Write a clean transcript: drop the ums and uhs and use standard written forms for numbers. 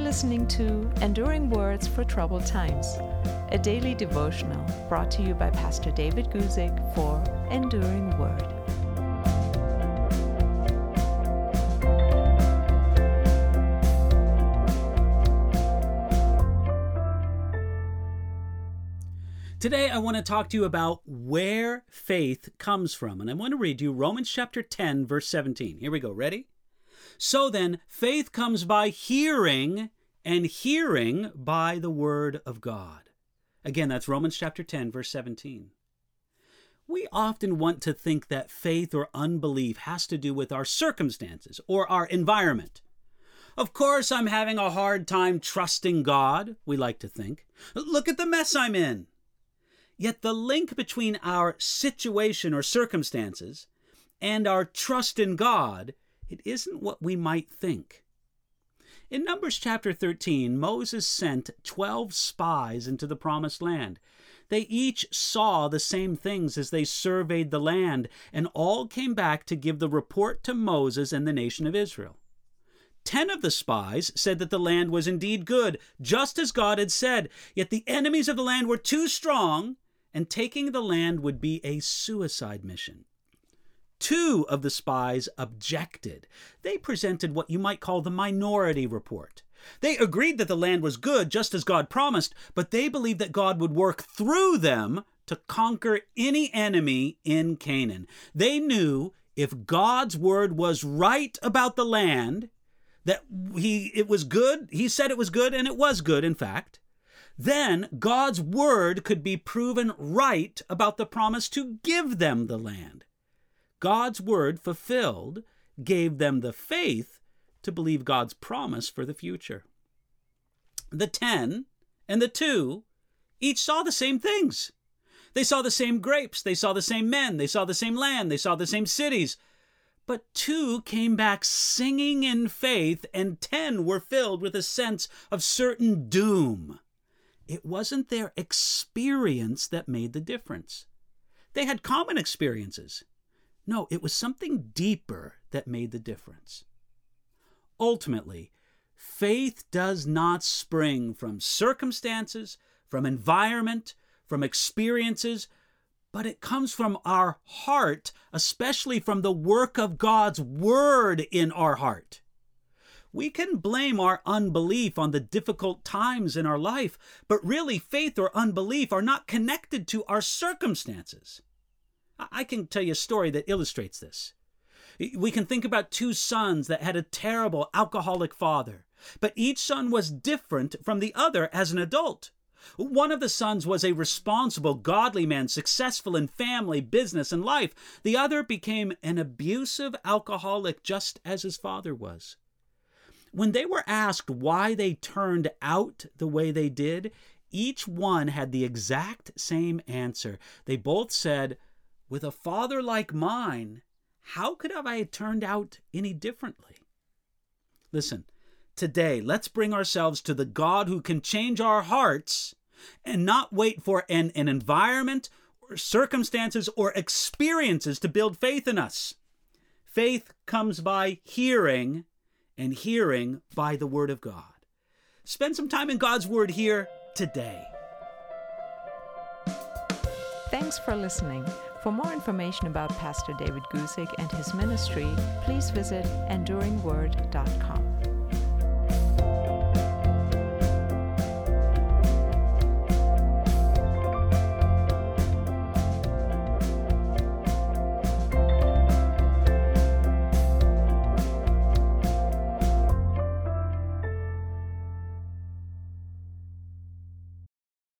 listening to Enduring Words for Troubled Times, a daily devotional brought to you by Pastor David Guzik for Enduring Word. Today, I want to talk to you about where faith comes from. And I want to read you Romans chapter 10, verse 17. Here we go. Ready? So then, faith comes by hearing, and hearing by the word of God. Again, that's Romans chapter 10, verse 17. We often want to think that faith or unbelief has to do with our circumstances or our environment. Of course, I'm having a hard time trusting God, we like to think. Look at the mess I'm in. Yet the link between our situation or circumstances and our trust in God, it isn't what we might think. In Numbers chapter 13, Moses sent 12 spies into the promised land. They each saw the same things as they surveyed the land, and all came back to give the report to Moses and the nation of Israel. 10 of the spies said that the land was indeed good, just as God had said, yet the enemies of the land were too strong, and taking the land would be a suicide mission. 2 of the spies objected. They presented what you might call the minority report. They agreed that the land was good, just as God promised, but they believed that God would work through them to conquer any enemy in Canaan. They knew if God's word was right about the land, that it was good, he said it was good, and it was good, in fact, then God's word could be proven right about the promise to give them the land. God's word fulfilled gave them the faith to believe God's promise for the future. The 10 and the 2 each saw the same things. They saw the same grapes, they saw the same men, they saw the same land, they saw the same cities. But 2 came back singing in faith, and 10 were filled with a sense of certain doom. It wasn't their experience that made the difference. They had common experiences. No, it was something deeper that made the difference. Ultimately, faith does not spring from circumstances, from environment, from experiences, but it comes from our heart, especially from the work of God's word in our heart. We can blame our unbelief on the difficult times in our life, but really faith or unbelief are not connected to our circumstances. I can tell you a story that illustrates this. We can think about 2 sons that had a terrible alcoholic father, but each son was different from the other as an adult. One of the sons was a responsible, godly man, successful in family, business, and life. The other became an abusive alcoholic just as his father was. When they were asked why they turned out the way they did, each one had the exact same answer. They both said, "With a father like mine, how could I have turned out any differently?" Listen, today, let's bring ourselves to the God who can change our hearts and not wait for an environment or circumstances or experiences to build faith in us. Faith comes by hearing, and hearing by the word of God. Spend some time in God's word here today. Thanks for listening. For more information about Pastor David Guzik and his ministry, please visit enduringword.com.